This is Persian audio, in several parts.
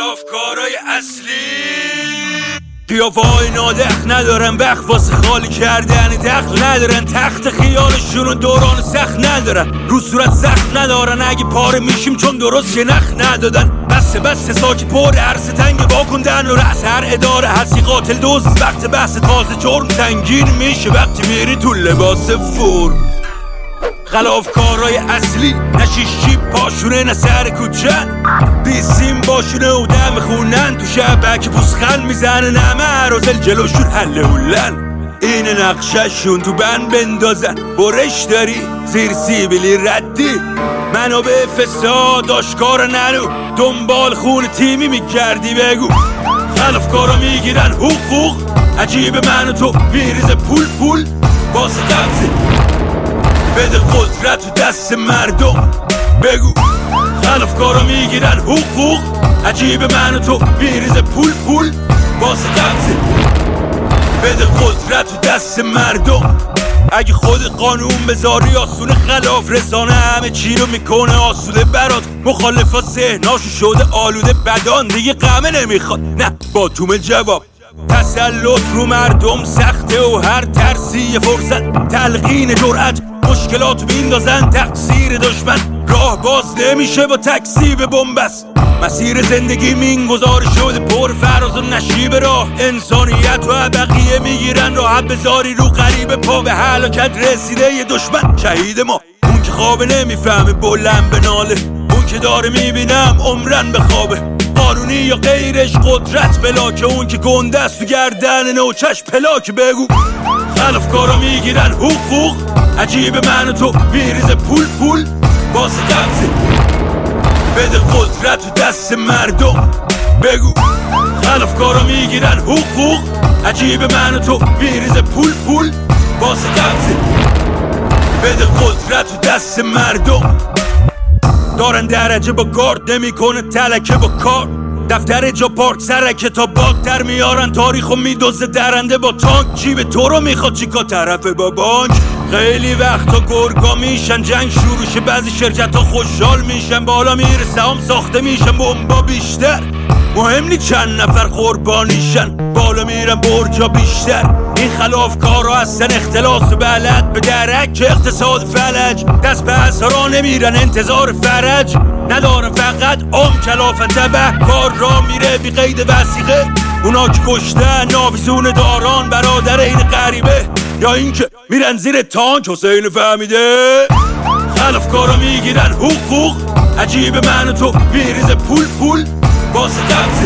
خلافکارای اصلی قیافه‌های نادخ ندارن، وقت واسه خالی کردن دخل ندارن، تخت خیالشون دوران سخت ندارن، رو صورت سخت ندارن، اگه پاره میشیم چون درست شنخ ندادن. بسته ساکی پر عرص تنگ واکندن و رأس هر اداره هستی قاتل دوز. وقت بحث تازه جرم سنگین میشه وقتی میری تو لباس فرم. خلافکارای اصلی نه شیشی پاشونه نه سر کوچن، بیسیم باشونه و دم خونن، تو شبک پوسخن میزنه نمه عرازل جلوشون حله هولن. اینه نقششون تو بند بندازن، برش داری زیر سیبیلی ردی، منابع فساد آشکار ننو، دنبال خون تیمی میگردی بگو. خلافکارا میگیرن حقوق، عجیب من و تو میریزه پول واسه قبضه، بده قدرت تو دست مردم بگو. خلافکارا میگیرن حقوق، عجیب من و تو میریزه پول واسه قبضه، بده قدرت تو دست مردم. اگه خود قانون بذاری آسونه، خلاف رسانه همه چی رو میکنه آسوده برات. مخالفا ذهناشو شده آلوده بدان، دیگه قمه نمیخواد نه با تومه جواب. تسلط رو مردم سخته و هر ترسی یه فرصت، تلقین جرأت مشکلات میندازن تقصیر دشمن. راه باز نمیشه با تکسیب بنبست، مسیر زندگی مینگذار شده پر فراز و نشیب راه. انسانیت و بقیه میگیرن راحت، بذاری رو غریب پا به هلاکت رسیده یه دشمن. شهید ما اون که خوابه نمیفهمه بلند به ناله، اون که داره میبینم عمرن به خوابه. قانونی یا غیرش قدرت بلاکه، اون که گنده است تو گردن نوچش پلاک بگو. خلافکارا میگیرن حقوق، عجیب من و تو میریزه پول واسه قبضه، بده قدرت تو دست مردم بگو. خلافکارا میگیرن حقوق، عجیب من و تو میریزه پول واسه قبضه، بده قدرت تو دست مردم. دارن درجه با گارد نمیکنه تلکه با کار، دفتر جا پارک سرکه تا باگ در میارن، تاریخو میدوزه درنده با تانک. جیب تو رو میخواد چیکار طرف با بانک. خیلی وقتا گرگا میشن جنگ شروع شه، بعضی شرکت ها خوشحال میشن، بالا میره سهام ساخته میشن بمبا بیشتر. مهم نی چند نفر قربانیشن، بالا میرن برجا بیشتر. این خلافکارا هستن اختلاس و بلد به درک اقتصاد فلج، دست به اسرا نمیرن انتظار فرج ندارن، فقط کلافن تبه کار را میره بی قید وثیقه. اونا که کشتن ناویزون داران برادر این غریبه، یا اینکه میرن زیر تانک حسین فهمیده. خلافکارا میگیرن حقوق، عجیب من و تو میریزه پول واسه قبضه،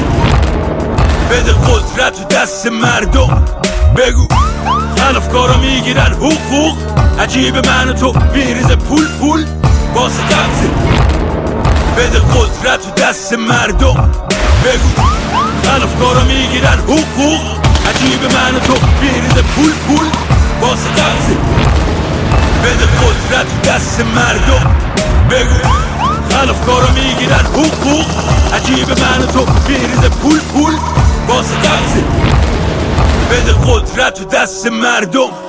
بده قدرت تو دست مردم بگو. خلافکارا میگیرن حقوق، عجیب من و تو میریزه پول واسه قبضه، بده قدرت تو دست مردم بگو. خلافکارا میگیرن حقوق، عجیب من و تو میریزه پول واسه قبضه، بده قدرت تو دست مردم بگو. خلافکارا میگیرن حقوق، عجیب من و تو میریزه پول واسه قبضه، بده قدرت تو دست مردم.